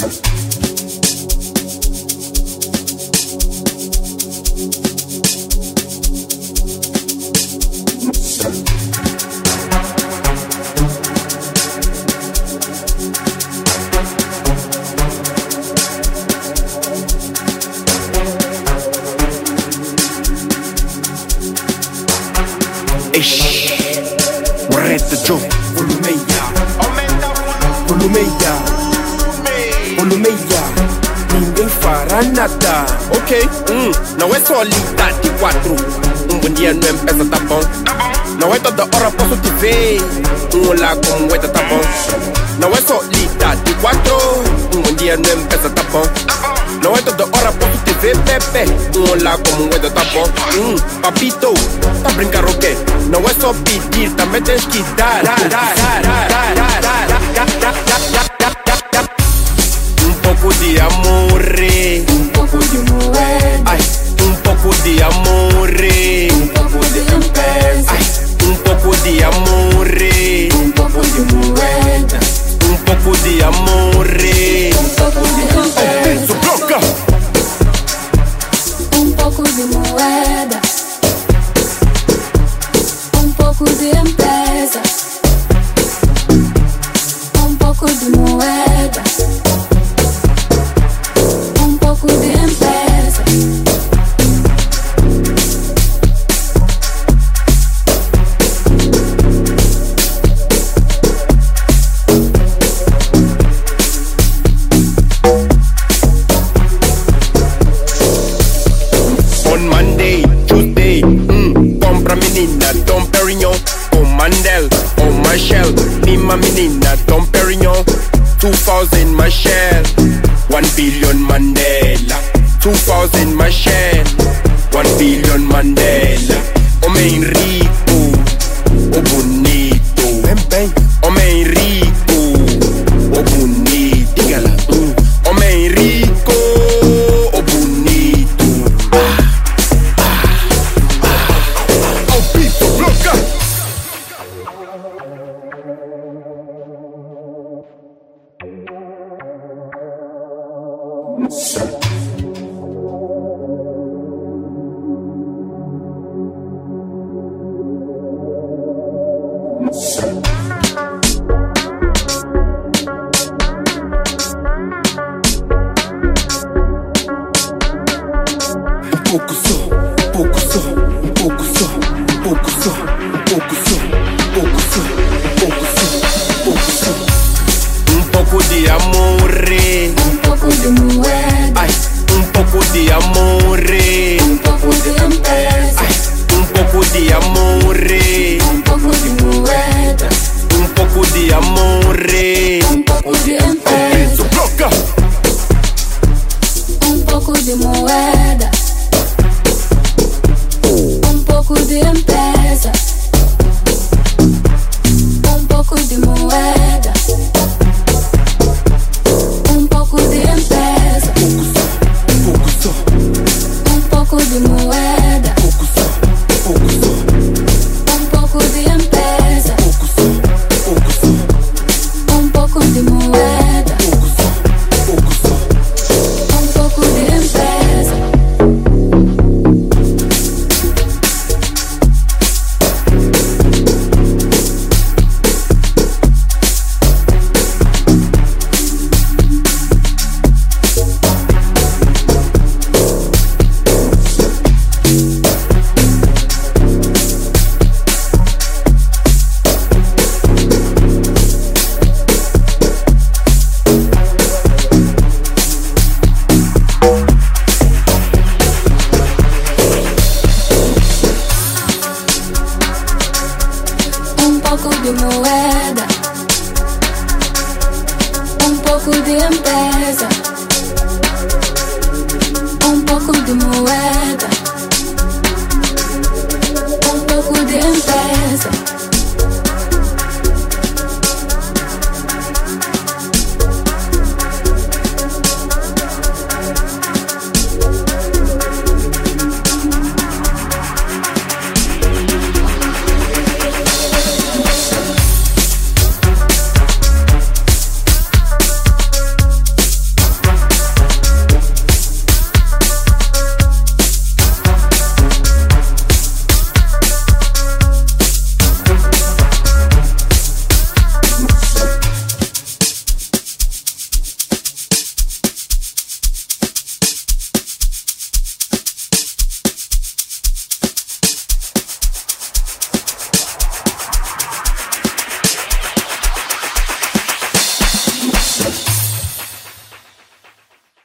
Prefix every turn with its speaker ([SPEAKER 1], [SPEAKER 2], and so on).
[SPEAKER 1] Morreta Joe, volumeia, ninguém fará nada. Ok, não é só lidar de quatro. Bom dia não empieza, tá bom? Não é toda hora posso te ver. Olá como é, tá bom? Não é só lidar de quatro. Bom dia não empieza, tá bom? Não é toda hora posso te ver, bebê. Olá como é, tá bom? Papito, tá brincar o quê? Não é só pedir, também tens que dar. Um pouco de amor,
[SPEAKER 2] um pouco de moeda,
[SPEAKER 1] ai, um pouco de amor,
[SPEAKER 2] um pouco de limpeza,
[SPEAKER 1] ai, um pouco de amor,
[SPEAKER 2] um pouco de moeda,
[SPEAKER 1] um pouco de amor,
[SPEAKER 2] um pouco de limpeza,
[SPEAKER 1] Subloca.
[SPEAKER 2] um pouco de moeda, um pouco de limpeza, um pouco de moeda, um pouco de limpeza.
[SPEAKER 1] On Monday, Tuesday, compra menina Dom Perignon, com Mandel, ou Michelle, Nima menina Dom Perignon, 2000 Michelle, 1 billion Mandela, 2000 Michelle, 1 billion Mandela. Homem rico, o bonito, homem rico, o bonito, diga lá, homem rico, o bonito. Ao piso, bloca. Pouco só, pouco só, pouco só, pouco só, pouco só, pouco só, pouco só, pouco só. Um pouco de amor,
[SPEAKER 2] Um pouco de moeda,
[SPEAKER 1] ai, um pouco de amor,
[SPEAKER 2] um pouco de limpeza,
[SPEAKER 1] ai, um pouco de amor,
[SPEAKER 2] um pouco de moeda,
[SPEAKER 1] um pouco de amor,
[SPEAKER 2] um pouco de limpeza,
[SPEAKER 1] Isso, bloca.
[SPEAKER 2] um pouco de moeda, um pouco de limpeza, um pouco de moeda, um pouco de limpeza,
[SPEAKER 1] Pouco só,
[SPEAKER 2] um pouco de moeda,
[SPEAKER 1] pouco só, pouco só,
[SPEAKER 2] um pouco de limpeza,
[SPEAKER 1] pouco só, pouco só,
[SPEAKER 2] um pouco de moeda,
[SPEAKER 1] pouco só, pouco só.
[SPEAKER 2] um pouco de limpeza. Um pouco de moeda, um pouco de limpeza, um pouco de moeda,